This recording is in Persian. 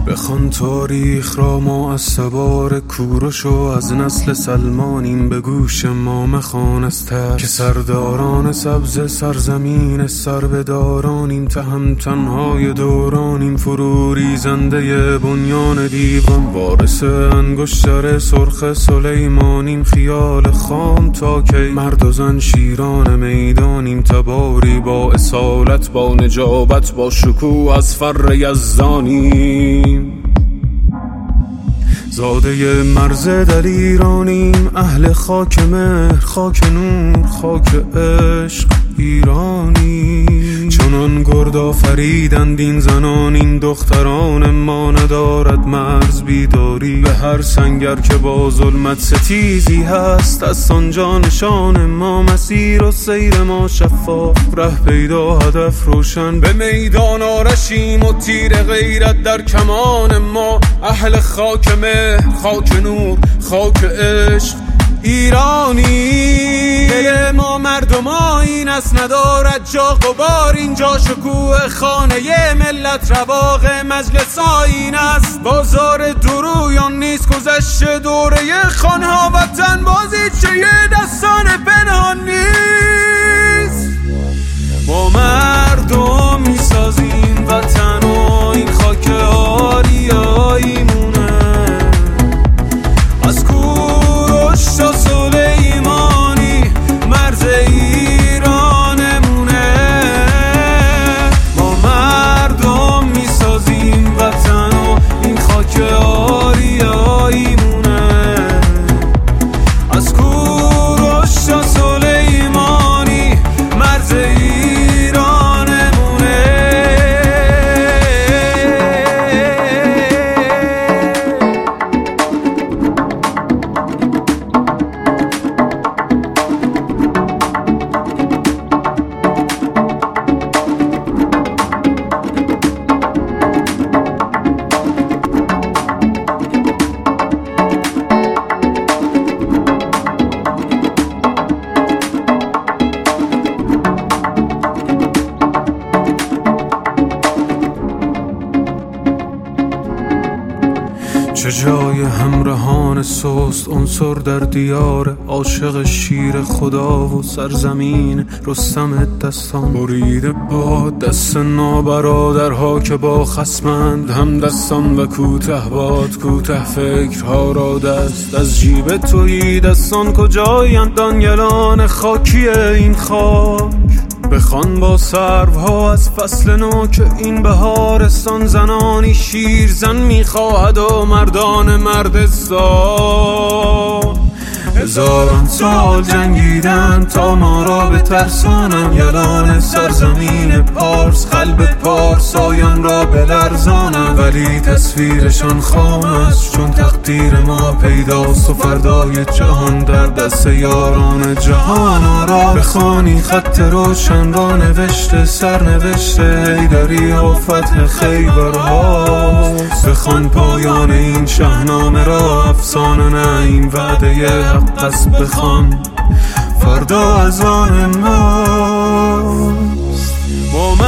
بخوان تاریخ را ما از سوار کوروش و از نسل سلمانیم، به گوش ما مخوان از ترس که سرداران سبز سرزمین سربدارانیم، تهمتنهای دورانیم، فرو ریزنده بنیان دیوان، وارث انگشتر سرخ سلیمانیم، خیال خام تا کی مرد و زن شیران میدانیم، تباری با اصالت با نجابت با شکوه از فر یزدانیم، زاده مرز دلیرانیم، اهل خاک مهر خاک نور خاک عشق ایرانی، چنان گرد آفریدند این زنان این دختران ما، ندارد مرز بیداری به هر سنگر که با ظلمت ستیزی هست، از آنجا نشان ما مسیر و سیر ما شفاف، ره پیدا هدف روشن، به میدان آرشیم و تیر غیرت در کمان ما، اهل خاک مهر خاک نور خاک عشق ایرانی، دل ما مردم این است ندارد جا غبار، اینجا شکوه خانه ملت رواق مجلس آیین است، بازار درویان نیست گذشته دوره خانها، وطن بازیچه دستان پنهان نیست، ما مردم میسازیم وطن و این خاک آریاییمونه، از کوروش تا سلیمانی مرز ایرانمونه، ما مردم میسازیم وطن و این خاک آریاییمونه، از کوروش تا سلیمانی مرز چه جای همراهان سست عنصر در دیار، عاشق شیر خدا و سرزمین رستم دستان، بریده با دست نابرادرها که با خصمند هم دستان، و کوته باد کوته فکرها را دست از جیب تویی دستان، کجایند دانگلان خاکی این خاک، بخوان با سروها از فصل نو که این بهارستان، زنانی شیر زن میخواهد و مردان مردستان، هزاران سال جنگیدن تا ما را بترسانن، یلان سرزمین پارس قلب پارسایان را بلرزانن، ولی تصویرشان خام است چون تقدیر ما پیداست، و فردای جهان در دست یاران جهان را بخوانی خط روشن را نوشته سرنوشته حیدری و فتح خیبرهاست، بخوان پایان این شاهنامه را افسانه نه این وعده حق است، بخوان فردا از آن ماست،